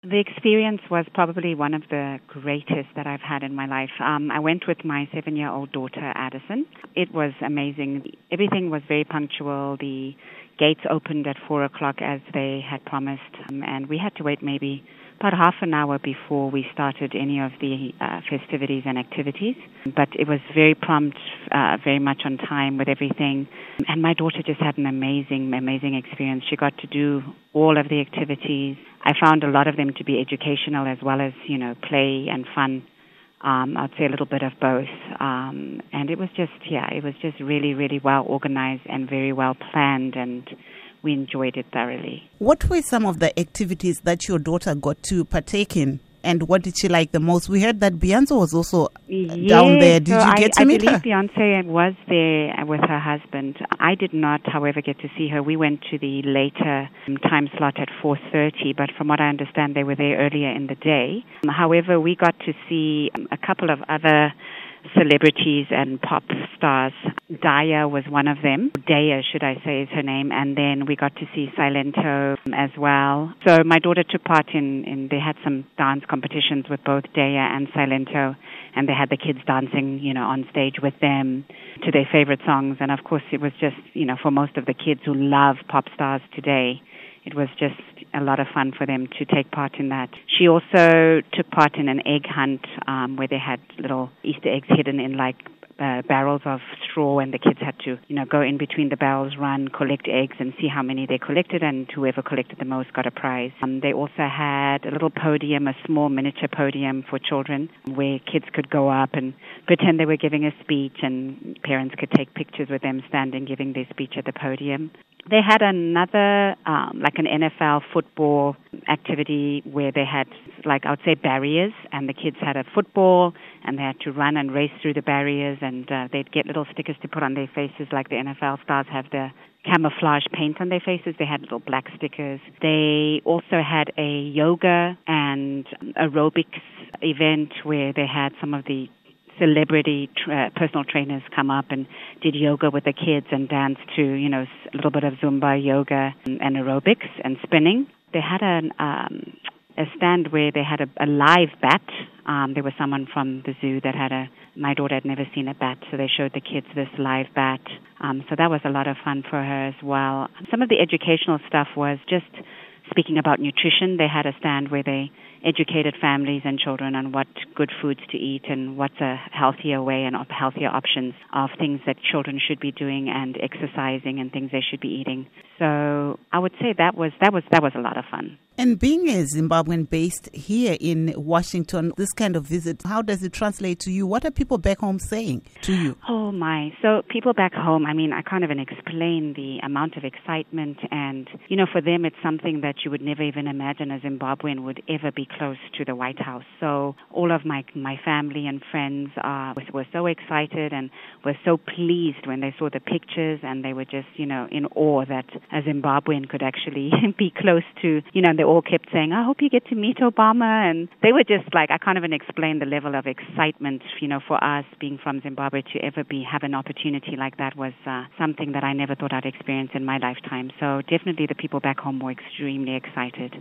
The experience was probably one of the greatest that I've had in my life. I went with my 7-year-old daughter, Addison. It was amazing. Everything was very punctual. The gates opened at 4 o'clock as they had promised, and we had to wait maybe about half an hour before we started any of the festivities and activities. But it was very prompt, very much on time with everything. And my daughter just had an amazing experience. She got to do all of the activities. I found a lot of them to be educational as well as, play and fun. I'd say a little bit of both. And it was just really, really well organized and very well planned, and we enjoyed it thoroughly. What were some of the activities that your daughter got to partake in? And what did she like the most? We heard that Beyonce was also down there. Did you get to meet her? I believe Beyonce was there with her husband. I did not, however, get to see her. We went to the later time slot at 4:30, but from what I understand, they were there earlier in the day. However, we got to see a couple of other celebrities and pop stars. Daya was one of them. Daya, should I say, is her name. And then we got to see Silento as well. So my daughter took part in they had some dance competitions with both Daya and Silento, and they had the kids dancing, on stage with them to their favorite songs. And of course, it was just, for most of the kids who love pop stars today, it was just a lot of fun for them to take part in that. She also took part in an egg hunt where they had little Easter eggs hidden in barrels of straw, and the kids had to, go in between the barrels, run, collect eggs, and see how many they collected, and whoever collected the most got a prize. They also had a little podium, a small miniature podium for children, where kids could go up and pretend they were giving a speech, and parents could take pictures with them standing giving their speech at the podium. They had another, like an NFL football activity where they had, I would say, barriers, and the kids had a football, and they had to run and race through the barriers, and they'd get little stickers to put on their faces, like the NFL stars have the camouflage paint on their faces. They had little black stickers. They also had a yoga and aerobics event where they had some of the celebrity personal trainers come up and did yoga with the kids and danced to, a little bit of Zumba yoga and aerobics and spinning. They had a stand where they had a live bat. There was someone from the zoo that had my daughter had never seen a bat, so they showed the kids this live bat. So that was a lot of fun for her as well. Some of the educational stuff was just speaking about nutrition. They had a stand where they educated families and children on what good foods to eat and what's a healthier way and healthier options of things that children should be doing and exercising and things they should be eating. So I would say that was a lot of fun. And being a Zimbabwean based here in Washington, this kind of visit, how does it translate to you? What are people back home saying to you? Oh my. So people back home, I can't even explain the amount of excitement, and, for them it's something that you would never even imagine a Zimbabwean would ever be close to the White House. So all of my family and friends were so excited and were so pleased when they saw the pictures, and they were just, in awe that a Zimbabwean could actually be close to, they all kept saying, I hope you get to meet Obama. And they were just I can't even explain the level of excitement, for us being from Zimbabwe to ever have an opportunity like that was something that I never thought I'd experience in my lifetime. So definitely the people back home were extremely excited.